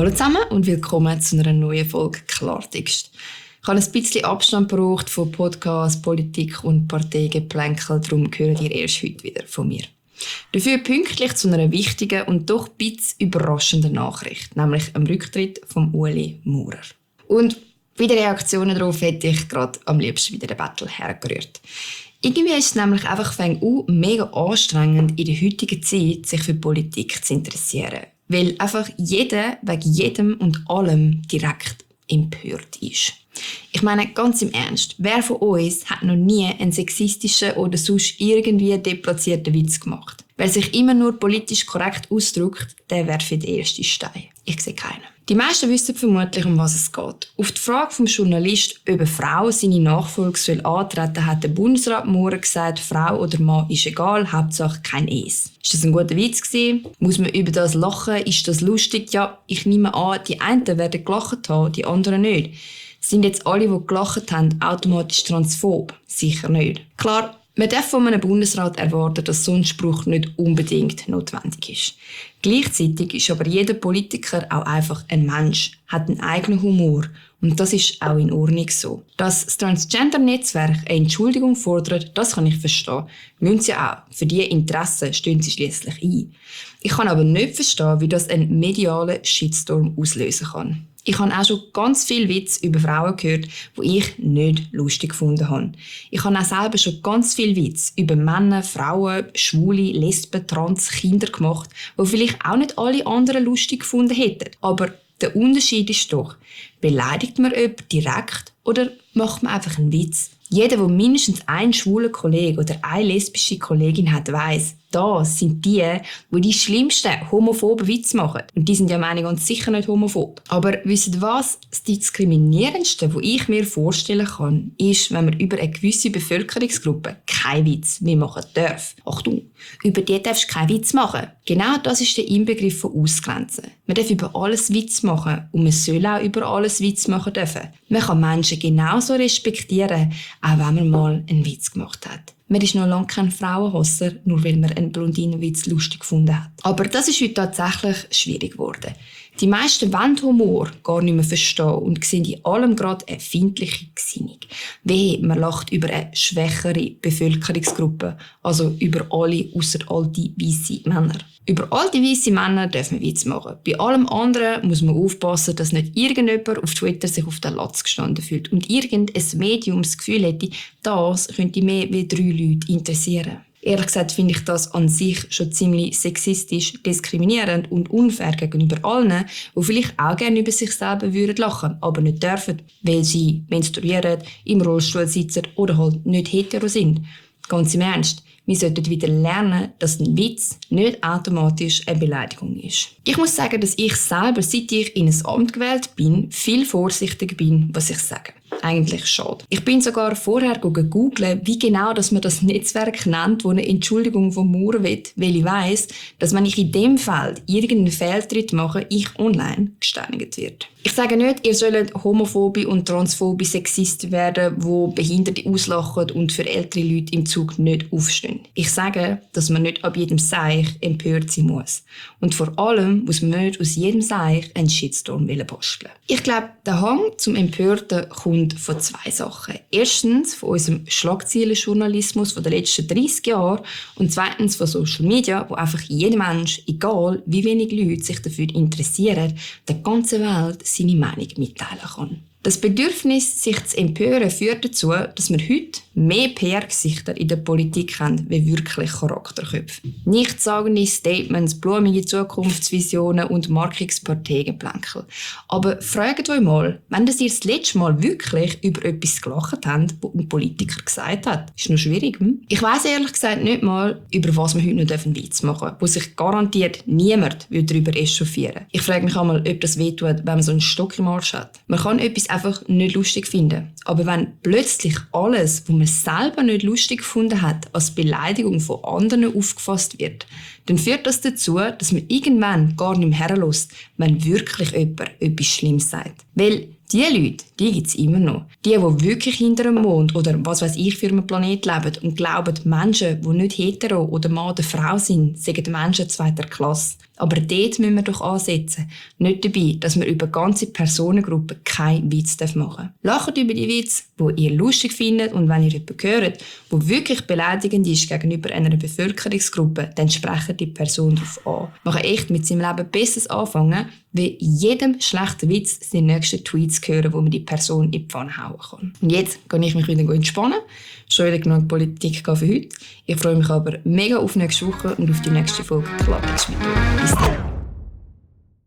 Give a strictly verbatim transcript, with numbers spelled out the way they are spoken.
Hallo zusammen und willkommen zu einer neuen Folge Klartext. Ich habe ein bisschen Abstand gebraucht von Podcasts, Politik und Parteigeplänkel, darum hören ihr erst heute wieder von mir. Dafür pünktlich zu einer wichtigen und doch ein bisschen überraschenden Nachricht, nämlich am Rücktritt von Ueli Maurer. Und bei den Reaktionen darauf hätte ich gerade am liebsten wieder den Battle hergerührt. Irgendwie ist es nämlich einfach fängt an, mega anstrengend in der heutigen Zeit, sich für Politik zu interessieren. Weil einfach jeder wegen jedem und allem direkt empört ist. Ich meine, ganz im Ernst, wer von uns hat noch nie einen sexistischen oder sonst irgendwie deplatzierten Witz gemacht? Wer sich immer nur politisch korrekt ausdrückt, der werfe den ersten Stein. Ich sehe keinen. Die meisten wissen vermutlich, um was es geht. Auf die Frage vom Journalist, ob eine Frau seine Nachfolge soll antreten, hat der Bundesrat Maurer gesagt, Frau oder Mann ist egal, Hauptsache kein Es. Ist das ein guter Witz gewesen? Muss man über das lachen? Ist das lustig? Ja, ich nehme an, die einen werden gelacht haben, die anderen nicht. Sind jetzt alle, die gelacht haben, automatisch transphob? Sicher nicht. Klar, man darf von einem Bundesrat erwarten, dass so ein Spruch nicht unbedingt notwendig ist. Gleichzeitig ist aber jeder Politiker auch einfach ein Mensch, hat einen eigenen Humor. Und das ist auch in Ordnung so. Dass das Transgender-Netzwerk eine Entschuldigung fordert, das kann ich verstehen. Müssen sie auch. Für diese Interessen stehen sie schliesslich ein. Ich kann aber nicht verstehen, wie das einen medialen Shitstorm auslösen kann. Ich habe auch schon ganz viel Witz über Frauen gehört, die ich nicht lustig gefunden habe. Ich habe auch selber schon ganz viel Witz über Männer, Frauen, Schwule, Lesben, Trans, Kinder gemacht, die vielleicht auch nicht alle anderen lustig gefunden hätten. Aber der Unterschied ist doch, beleidigt man jemanden direkt oder macht man einfach einen Witz? Jeder, der mindestens einen schwulen Kollegen oder eine lesbische Kollegin hat, weiss, das sind die, die die schlimmsten homophoben Witze machen. Und die sind ja meine ganz sicher nicht homophob. Aber wisst ihr was? Das Diskriminierendste, was ich mir vorstellen kann, ist, wenn man über eine gewisse Bevölkerungsgruppe keinen Witz mehr machen darf. Achtung, über die darfst du keinen Witz machen. Genau das ist der Inbegriff von Ausgrenzen. Man darf über alles Witz machen und man soll auch über alles Witz machen dürfen. Man kann Menschen genauso respektieren, auch wenn man mal einen Witz gemacht hat. Man ist noch lange kein Frauenhasser, nur weil man einen Blondinenwitz lustig gefunden hat. Aber das ist heute tatsächlich schwierig geworden. Die meisten wollen Humor gar nicht mehr verstehen und sehen in allem gerade eine feindliche Gesinnung. Wehe, man lacht über eine schwächere Bevölkerungsgruppe, also über alle ausser alte weisse Männer. Über alte weisse Männer darf man Witz machen. Bei allem anderen muss man aufpassen, dass nicht irgendjemand auf Twitter sich auf den Latz gestanden fühlt und irgendein Medium das Gefühl hätte, das könnte mehr wie drei Leute interessieren. Ehrlich gesagt finde ich das an sich schon ziemlich sexistisch, diskriminierend und unfair gegenüber allen, die vielleicht auch gerne über sich selber würden lachen, aber nicht dürfen, weil sie menstruieren, im Rollstuhl sitzen oder halt nicht hetero sind. Ganz im Ernst. Wir sollten wieder lernen, dass ein Witz nicht automatisch eine Beleidigung ist. Ich muss sagen, dass ich selber, seit ich in ein Amt gewählt bin, viel vorsichtiger bin, was ich sage. Eigentlich schade. Ich bin sogar vorher googeln, wie genau dass man das Netzwerk nennt, das eine Entschuldigung von Maurer will, weil ich weiss, dass wenn ich in dem Feld irgendeinen Fehltritt mache, ich online gesteinigt werde. Ich sage nicht, ihr sollt homophobe und transphobe Sexisten werden, die Behinderte auslachen und für ältere Leute im Zug nicht aufstehen. Ich sage, dass man nicht ab jedem Seich empört sein muss. Und vor allem muss man nicht aus jedem Seich einen Shitstorm basteln. Ich glaube, der Hang zum Empörten kommt von zwei Sachen. Erstens von unserem Schlagzeilenjournalismus von den letzten dreissig Jahren und zweitens von Social Media, wo einfach jeder Mensch, egal wie wenig Leute sich dafür interessieren, der ganzen Welt seine Meinung mitteilen kann. Das Bedürfnis, sich zu empören, führt dazu, dass wir heute mehr P R-Gesichter in der Politik haben, wie wirklich Charakterköpfe. Nichtssagende Statements, blumige Zukunftsvisionen und Markungsparteienplänkel. Aber fragt euch mal, wenn ihr das letzte Mal wirklich über etwas gelacht habt, was ein Politiker gesagt hat. Ist noch schwierig, hm? Ich weiss ehrlich gesagt nicht mal, über was wir heute noch einen Witz machen dürfen, wo sich garantiert niemand darüber echauffieren. Ich frage mich einmal, ob das wehtut, wenn man so einen Stock im Arsch hat. Man kann etwas einfach nicht lustig finden. Aber wenn plötzlich alles, was man selber nicht lustig gefunden hat, als Beleidigung von anderen aufgefasst wird, dann führt das dazu, dass man irgendwann gar nicht mehr herlässt, wenn wirklich jemand etwas Schlimmes sagt. Weil die Leute, die gibt es immer noch. Die, die wirklich hinter dem Mond oder was weiß ich für einem Planet leben und glauben, Menschen, die nicht hetero oder Mann oder Frau sind, sind Menschen zweiter Klasse. Aber dort müssen wir doch ansetzen. Nicht dabei, dass wir über ganze Personengruppen keinen Witz machen dürfen. Lacht über die Witze, die ihr lustig findet, und wenn ihr jemanden hört, der wirklich beleidigend ist gegenüber einer Bevölkerungsgruppe, dann sprecht die Person darauf an. Man kann echt mit seinem Leben Besseres anfangen, wie in jedem schlechten Witz die nächsten Tweets hören, wo man die Person in die Pfanne hauen kann. Und jetzt kann ich mich wieder entspannen. Schon wieder genug Politik für heute. Ich freue mich aber mega auf nächste Woche und auf die nächste Folge Klartext mit euch. Bis dann.